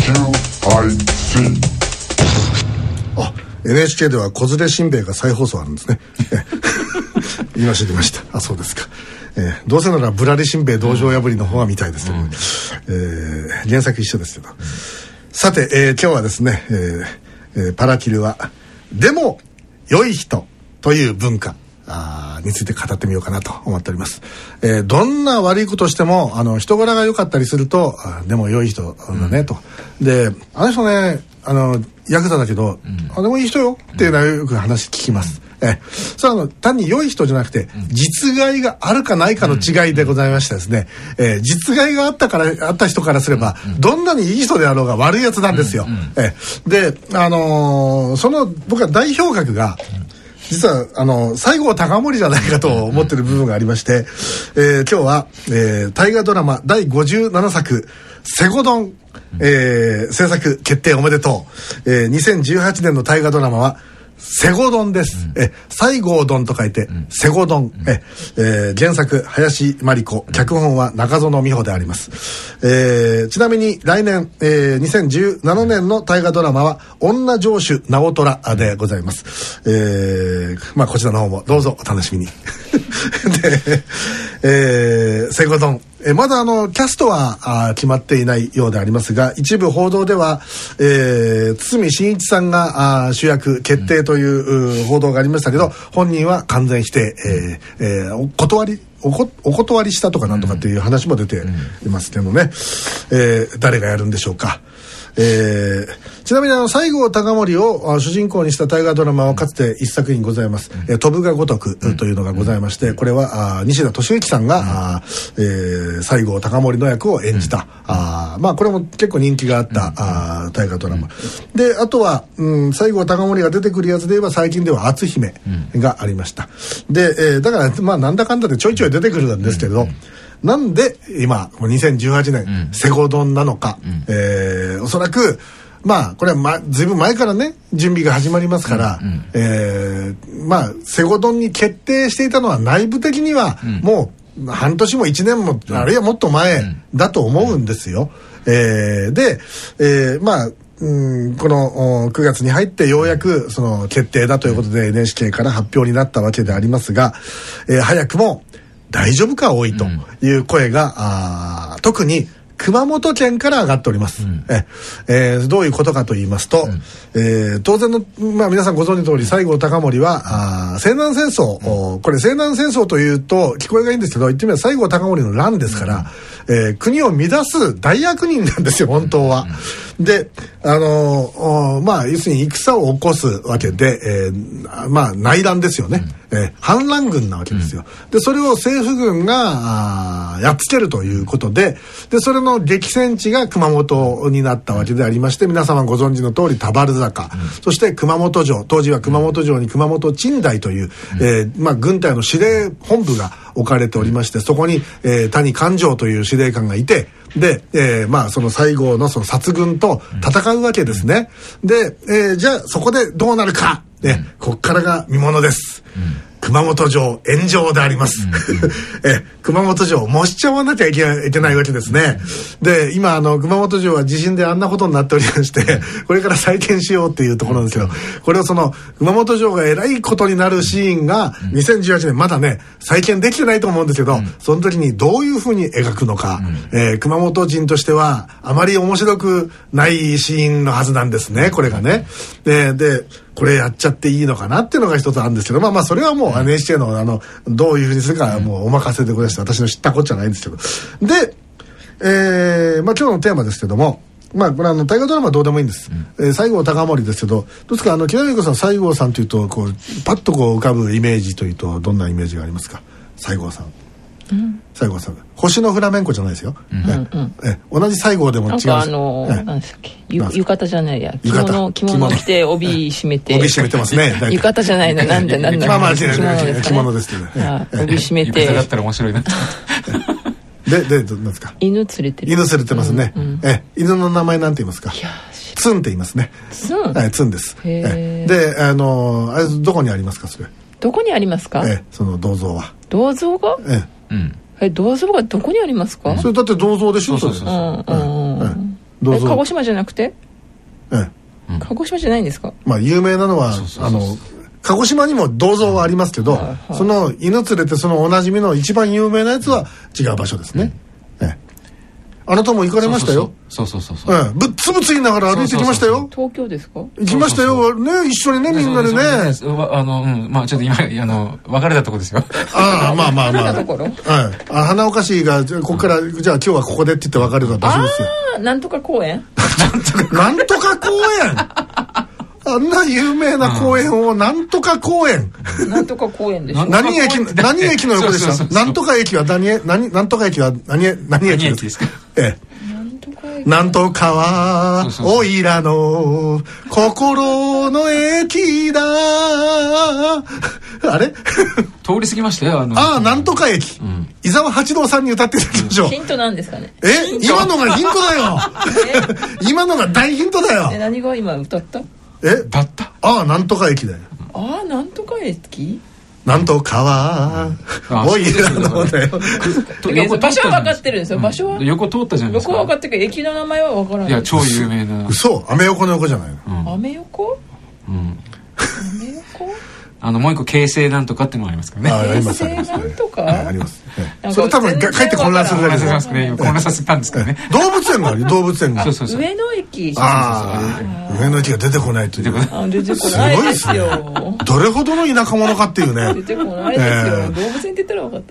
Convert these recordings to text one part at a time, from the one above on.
NHK では子連れしんべヱが再放送あるんですね今知りました。あ、そうですか。どうせならぶらりしんべヱ道場破りの方は見たいですけど、原作一緒ですけど、さて、今日はですね、パラキルはでも良い人という文化について語ってみようかなと思っております。どんな悪いことをしても人柄が良かったりするとでも良い人だねと。で、あの人ねヤクザだけど、でもいい人よっていうのはよく話聞きます。それは単に良い人じゃなくて、実害があるかないかの違いでございましてですね、実害があった人からすれば、どんなにいい人であろうが悪いやつなんですよ。で、その僕は代表格が実は西郷隆盛じゃないかと思ってる部分がありまして、今日は、大河ドラマ第57作西郷どん、制作決定おめでとう。2018年の大河ドラマは西郷どんです。西郷どんと書いて西郷どん。原作林真理子、脚本は中園美穂であります。ちなみに来年、2017年の大河ドラマは女城主直虎でございます。こちらの方もどうぞお楽しみにで、西郷どん、まだキャストは決まっていないようでありますが、一部報道では、堤真一さんが主役決定という報道がありましたけど、本人は完全否定、お断りしたとかなんとかっていう話も出ていますけどね、誰がやるんでしょうか。ちなみに西郷隆盛を主人公にした大河ドラマはかつて一作品ございます。飛ぶが如くというのがございまして、これは西田敏行さんが西郷隆盛の役を演じた、これも結構人気があった大河ドラマで、あとは西郷隆盛が出てくるやつで言えば最近では篤姫がありました。で、だからなんだかんだでちょいちょい出てくるんですけれど、なんで今2018年西郷どんなのか、おそらくこれはずいぶん前からね準備が始まりますから、西郷どんに決定していたのは内部的にはもう半年も1年も、あるいはもっと前だと思うんですよ。で、この9月に入ってようやくその決定だということで NHK から発表になったわけでありますが、早くも大丈夫か多いという声が、特に熊本県から上がっております。どういうことかと言いますと、当然の、皆さんご存知の通り西郷隆盛は西南戦争、これ西南戦争というと聞こえがいいんですけど、言ってみれば西郷隆盛の乱ですから、国を乱す大悪人なんですよ本当は。で、要するに戦を起こすわけで、内乱ですよね。反乱軍なわけですよ。で、それを政府軍がやっつけるということで、それの激戦地が熊本になったわけでありまして、皆様ご存知の通り田原坂、そして熊本城、当時は熊本城に熊本鎮大という、軍隊の司令本部が置かれておりまして、そこに、谷勘定という司令官がいて、で、その西郷のその殺軍と戦うわけですね。で、じゃあそこでどうなるか、こっからが見ものです。熊本城炎上であります。熊本城もしちゃわなきゃいけないわけですね。で、今熊本城は地震であんなことになっておりまして、これから再建しようっていうところなんですけど、これをその熊本城がえらいことになるシーンが2018年まだね再建できてないと思うんですけど、その時にどういうふうに描くのか、熊本人としてはあまり面白くないシーンのはずなんですね、これがね。でこれやっちゃっていいのかなっていうのが一つあるんですけど、それはもう NHK のどういうふうにするかもうお任せでございまして、私の知ったことじゃないんですけど。で、今日のテーマですけども、これ大河ドラマはどうでもいいんです。西郷隆盛ですけど、どうですか木田美子さん、西郷さんというとパッと浮かぶイメージというとどんなイメージがありますか？西郷さん。西郷さん、星のフラメンコじゃないですよ。同じ西郷でも違うんです。 何でしたっけ、浴衣じゃないや、着物着て帯締めて帯締めてますね。 浴衣じゃないの、なんだ着物ですけど、 帯締めて浴衣だったら面白いな。 で何ですか？ 犬連れてる。 犬連れてますね。犬の名前なんて言いますか？ツンって言いますね。 ツン。 ツンです。で、あれどこにありますかそれ？ どこにありますか？ その銅像は。 銅像が？銅像がどこにありますか？ それだって銅像でしょ。 そう。 銅どうぞ。 鹿児島じゃなくて、 ええ、 鹿児島じゃないんですか。 まあ有名なのは鹿児島にも銅像はありますけど、 はいはい、 その犬連れてそのおなじみの一番有名なやつは違う場所ですね。あなたも行かれましたよ。 そう。 ぶっつぶつ言いながら歩いてきましたよ。 東京ですか。 行きましたよ。ね、一緒にね、みんなでね。 まあちょっと今別れたとこですよ。 ああ、まあ。 はい。 花岡市がここからじゃあ今日はここでって言って別れた場所ですよ。 なんとか公園。 なんとか公園。あんな有名な公園をなんとか公園。 なんとか公園でしょ。 何駅の横でした。なんとか駅はなんとか駅は何駅ですか。なんとかはおいらの心の駅だ。あれ通り過ぎましたよ。 なんとか駅。伊沢八郎さんに歌っていただきましょう。 ヒントなんですかね。 今のがヒントだよ。今のが大ヒントだよ。 何が今歌った？ だった。 なんとか駅だよ。 なんとか駅？ なんとかはおいらのだよ。 場所は分かってるんですよ。場所は横通ったじゃないですか。 横は分かってるけど駅の名前は分からない。 いや超有名な。 嘘。アメ横の横じゃないの。アメ横？アメ横？ もう一個京成なんとかってのもありますからね。 あります。 京成なんとか。 あります。それ多分かえって混乱するだけです。 混乱させたんですからね。 動物園がある。動物園が。 上野駅。 上野駅が出てこないという。 出てこないですよ。 どれほどの田舎者かっていうね。 出てこないですよ。動物園って言ったら分かった。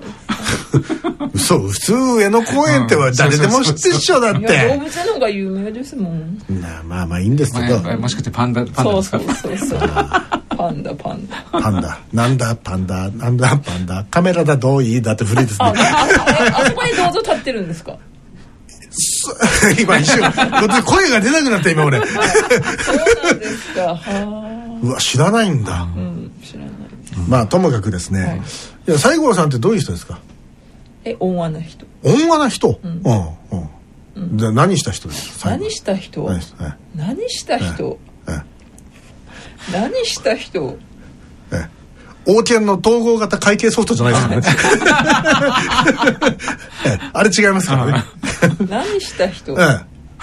そう、普通上野公園っては誰でも知ってるっしょだって。 動物園の方が有名ですもん。 まあいいんですけど。 もしかしてパンダですか。 そう。パンダ。 なんだパンダ。カメラだどういいだって古いですね。 あそこに銅像立ってるんですか。 今一瞬声が出なくなった今俺。 そうなんですか。 うわ知らないんだ。 知らない。 まあともかくですね。いや西郷さんってどういう人ですか。 温和な人。 温和な人。じゃあ何した人ですか。 何した人。 王権の統合型会計ソフトじゃないですかね。あれ違いますからね。 何した人。 ま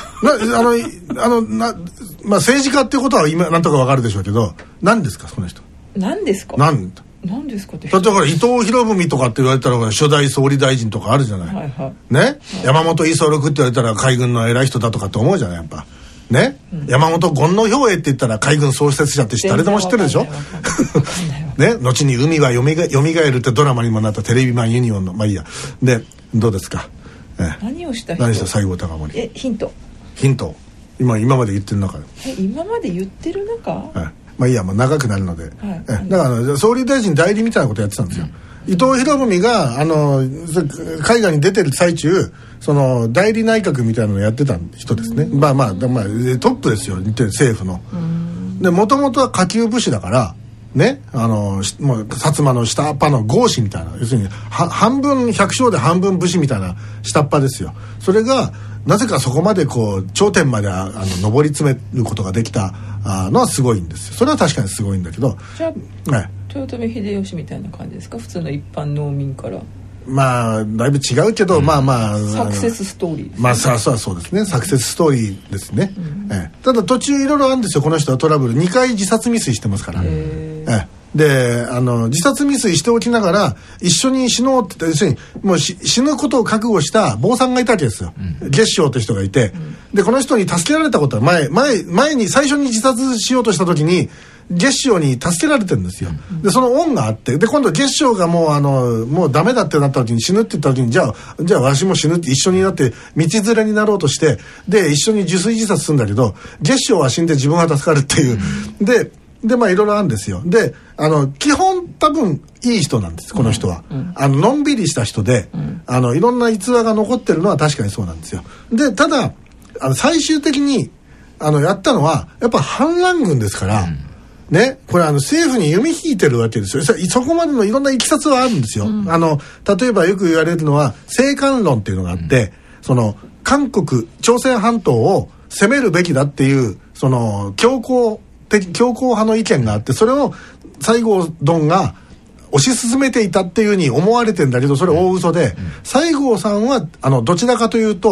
あ政治家っていうことは今なんとかわかるでしょうけど、何ですかその人。 何ですか。 何ですかって。だってほら伊藤博文とかって言われたら初代総理大臣とかあるじゃない。ね。山本五十六って言われたら海軍の偉い人だとかって思うじゃないやっぱ。ね、山本権之兵衛って言ったら海軍創設者って誰でも知ってるでしょ。ね、後に海はよみがえるってドラマにもなったテレビマンユニオンのまあいいや。でどうですか。 何をした人。 何した西郷隆盛。 ヒント。 今まで言ってる中で。 今まで言ってる中。 まあいいや、長くなるので。だから総理大臣代理みたいなことやってたんですよ。伊藤博文が海外に出てる最中その代理内閣みたいなのをやってた人ですね。まあトップですよ政府の。でもともとは下級武士だからね、もう薩摩の下っ端の豪士みたいな、要するに半分百姓で半分武士みたいな下っ端ですよ。それがなぜかそこまでこう頂点まで上り詰めることができたのはすごいんですよ。それは確かにすごいんだけど。 じゃあ豊臣秀吉みたいな感じですか。普通の一般農民から。 まあだいぶ違うけど、まあサクセスストーリーですね。 まあそうですね、サクセスストーリーですね。ただ途中いろいろあるんですよこの人は。トラブル2回自殺未遂してますから。で自殺未遂しておきながら一緒に死のうって言って、要するにもう死ぬことを覚悟した坊さんがいたわけですよ。月正という人がいて、でこの人に助けられたことは前に最初に自殺しようとした時に月正に助けられてるんですよ。でその恩があって、で今度月正がもうダメだってなった時に、死ぬって言った時にじゃあわしも死ぬって一緒になって道連れになろうとして、で一緒に受水自殺するんだけど、月正は死んで自分が助かるっていう。でまあいろいろあるんですよ。で基本多分いい人なんですこの人は。のんびりした人で、いろんな逸話が残ってるのは確かにそうなんですよ。でただ最終的にやったのはやっぱ反乱軍ですから。ね、これ政府に弓引いてるわけですよ。そこまでのいろんないきさつはあるんですよ。例えばよく言われるのは政官論っていうのがあって、その韓国朝鮮半島を攻めるべきだっていうその強硬派の意見があって、それを西郷どんが推し進めていたっていうふうに思われてんだけど、それ大嘘で、西郷さんはどちらかというと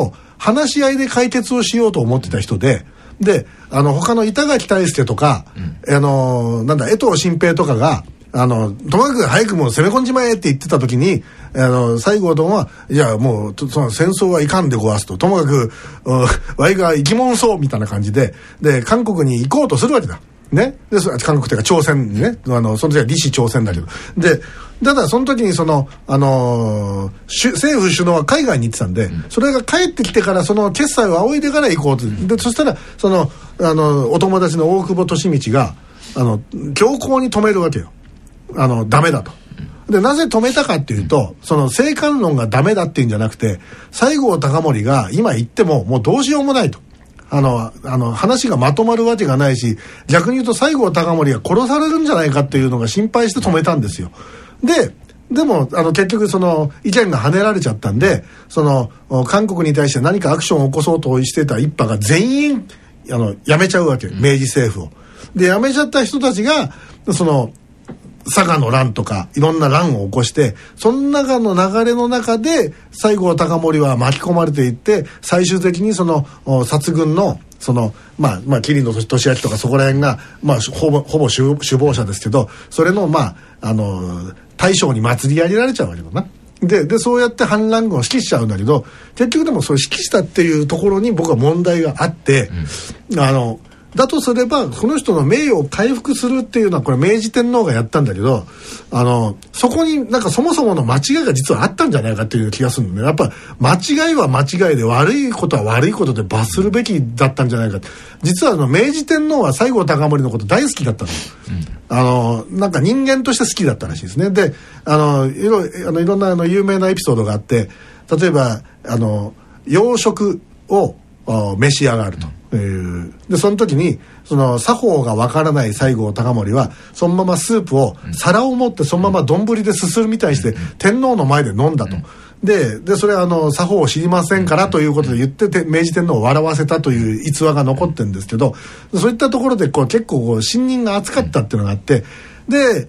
話し合いで解決をしようと思ってた人で、で他の板垣退助とか、なんだ江藤新平とかがともかく早くもう攻め込んじまえって言ってた時に西郷どんはいやもうその戦争はいかんでごわすと、ともかくわいが生き物そうみたいな感じで韓国に行こうとするわけだね。で韓国というか朝鮮にね、その時は李氏朝鮮だけど、でただその時に政府首脳は海外に行ってたんで、それが帰ってきてからその決裁を仰いでから行こうと。でそしたらお友達の大久保利通が強硬に止めるわけよ。ダメだと。でなぜ止めたかっていうと、その政官論がダメだっていうんじゃなくて、西郷隆盛が今言ってももうどうしようもないと。話がまとまるわけがないし、逆に言うと西郷隆盛が殺されるんじゃないかっていうのが心配して止めたんですよ。でも結局その意見が跳ねられちゃったんで、韓国に対して何かアクションを起こそうとしてた一派が全員辞めちゃうわけ、明治政府を。で辞めちゃった人たちが佐賀の乱とかいろんな乱を起こして、その中の流れの中で西郷隆盛は巻き込まれていって、最終的に殺軍の桐野利明とかそこら辺がほぼ首謀者ですけど、それの大将に祭り上げられちゃうわけだな。でそうやって反乱軍を指揮しちゃうんだけど、結局でもそれ指揮したっていうところに僕は問題があって、だとすればこの人の名誉を回復するっていうのはこれ明治天皇がやったんだけど、そこになんかそもそもの間違いが実はあったんじゃないかっていう気がするんで、ね、やっぱ間違いは間違いで、悪いことは悪いことで罰するべきだったんじゃないか。実は明治天皇は西郷隆盛のこと大好きだったの。なんか人間として好きだったらしいですね。でいろんな有名なエピソードがあって、例えば洋食を召し上がると。でその時に作法がわからない西郷隆盛はそのままスープを皿を持ってそのまま丼ですするみたいにして天皇の前で飲んだと。でそれは作法を知りませんからということで言って明治天皇を笑わせたという逸話が残ってるんですけど、そういったところで結構信任が厚かったっていうのがあって、で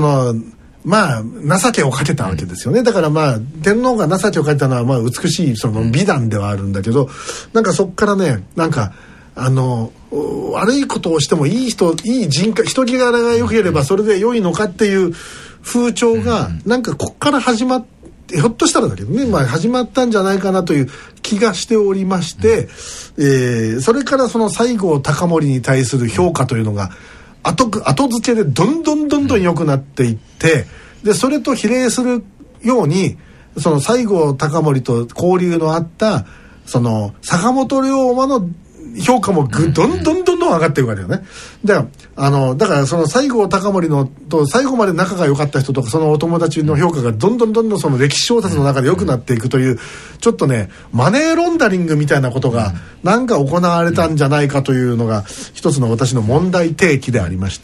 情けをかけたわけですよね。だから天皇が情けをかけたのは美しい美談ではあるんだけど、なんかそっからね、なんか悪いことをしてもいい人気柄が良ければそれで良いのかっていう風潮がなんかこっから始まって、ひょっとしたらだけどね、始まったんじゃないかなという気がしておりまして、それから西郷隆盛に対する評価というのが後付けでどんどん良くなっていって、でそれと比例するように西郷隆盛と交流のあった坂本龍馬の評価もどんどん上がっていくわけよね。だから西郷隆盛と最後まで仲が良かった人とかそのお友達の評価がどんどんその歴史小説の中で良くなっていくという、ちょっとねマネーロンダリングみたいなことがなんか行われたんじゃないかというのが一つの私の問題提起でありまして、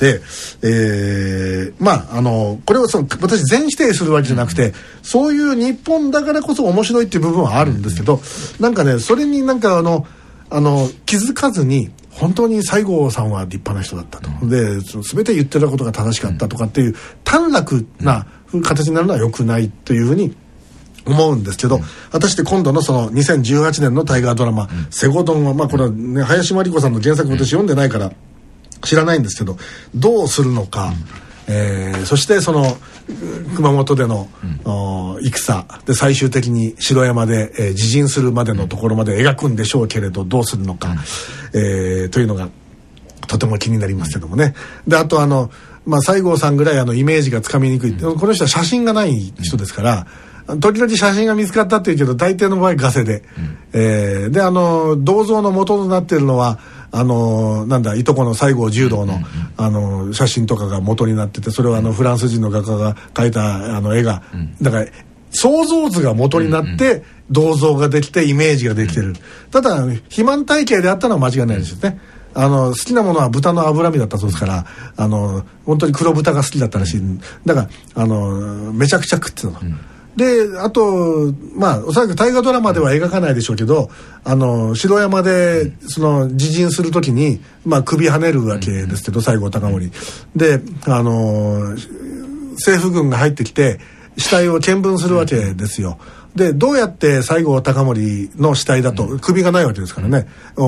これを私全否定するわけじゃなくて、そういう日本だからこそ面白いっていう部分はあるんですけど、なんかねそれになんか気づかずに本当に西郷さんは立派な人だったと、で全て言ってたことが正しかったとかっていう短絡な形になるのは良くないというふうに思うんですけど、果たして今度の2018年の大河ドラマ「西郷どん」はこれはね林真理子さんの原作私読んでないから知らないんですけど、どうするのか、そして熊本での、戦で最終的に城山で、自陣するまでのところまで描くんでしょうけれど、どうするのか、というのがとても気になりますけどもね。であと西郷さんぐらいイメージがつかみにくい、この人は写真がない人ですから、時々写真が見つかったっていうけど大抵の場合ガセで、で銅像の元となっているのはいとこの西郷重道の、写真とかが元になってて、それはフランス人の画家が描いた絵が、だから想像図が元になって銅像ができてイメージができてる。ただ肥満体型であったのは間違いないですよね。好きなものは豚の脂身だったそうですから、本当に黒豚が好きだったらしい。だからめちゃくちゃ食ってたの。であとおそらく大河ドラマでは描かないでしょうけど、城山で自陣する時に首跳ねるわけですけど、西郷隆盛で政府軍が入ってきて死体を見分するわけですよ。 でどうやって西郷隆盛の死体だと、首がないわけですからね、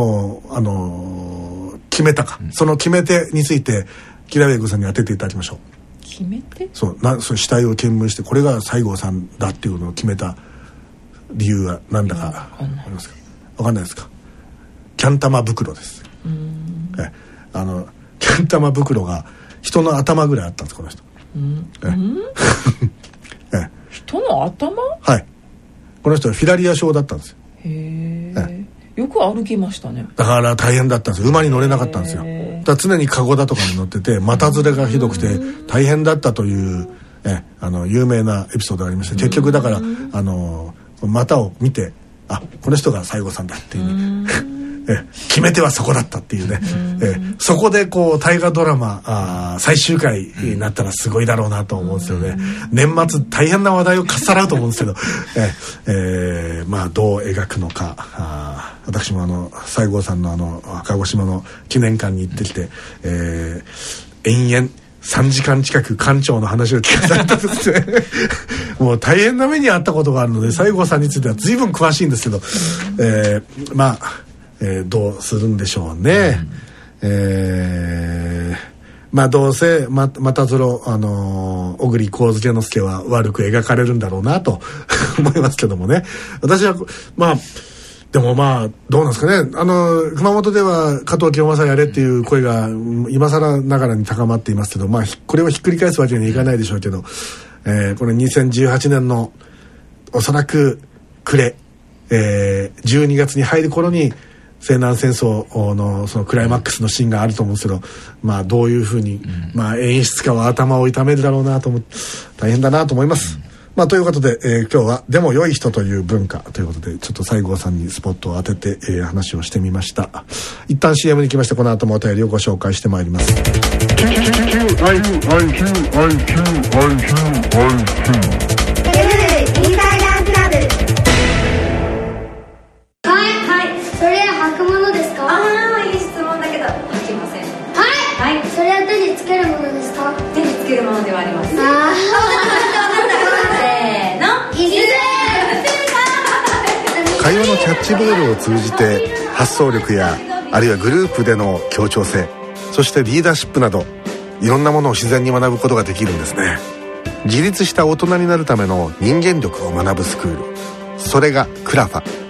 決めたか、その決め手についてキラウェイグさんに当てていただきましょう。 決め手？ その死体を見聞してこれが西郷さんだっていうのを決めた理由は何だか分かりますか？分かんないですか？キャン玉袋です。キャン玉袋が人の頭ぐらいあったんですこの人。 人の頭？ はい。この人はフィラリア症だったんですよ。 へえ。よく歩きましたね。 だから大変だったんですよ。馬に乗れなかったんですよ。だから常にカゴだとかに乗ってて股ずれがひどくて大変だったという有名なエピソードがありまして、結局だから股を見てこの人が西郷さんだっていうね決め手はそこだったっていうね、そこでこう大河ドラマ最終回になったらすごいだろうなと思うんですよね。年末大変な話題をかっさらうと思うんですけどまあどう描くのか。私も西郷さんの鹿児島の記念館に行ってきて、延々3時間近く館長の話を聞かされたんですねもう大変な目に遭ったことがあるので西郷さんについては随分詳しいんですけど、まあどうするんでしょうね。まあどうせまたぞろ小栗上野介は悪く描かれるんだろうなと思いますけどもね。私はまあでもまあどうなんですかね。熊本では加藤清正やれっていう声が今更ながらに高まっていますけど、まあこれをひっくり返すわけにはいかないでしょうけど、これ2018年のおそらく暮れ、12月に入る頃に西南戦争のそのクライマックスのシーンがあると思うんですけど、まあどういうふうに、まあ演出家は頭を痛めるだろうなと思って、大変だなと思います。まあということで、今日はでも良い人という文化ということでちょっと西郷さんにスポットを当てて、話をしてみました。一旦 CM に来まして、この後もお便りをご紹介してまいります。 それは履くものですか？ いい質問だけど履きません。 はい。それは手につけるものですか？ 手につけるものではありません。せーの。 会話のキャッチボールを通じて発想力やあるいはグループでの協調性、そしてリーダーシップなどいろんなものを自然に学ぶことができるんですね。自立した大人になるための人間力を学ぶスクール、それがクラファ。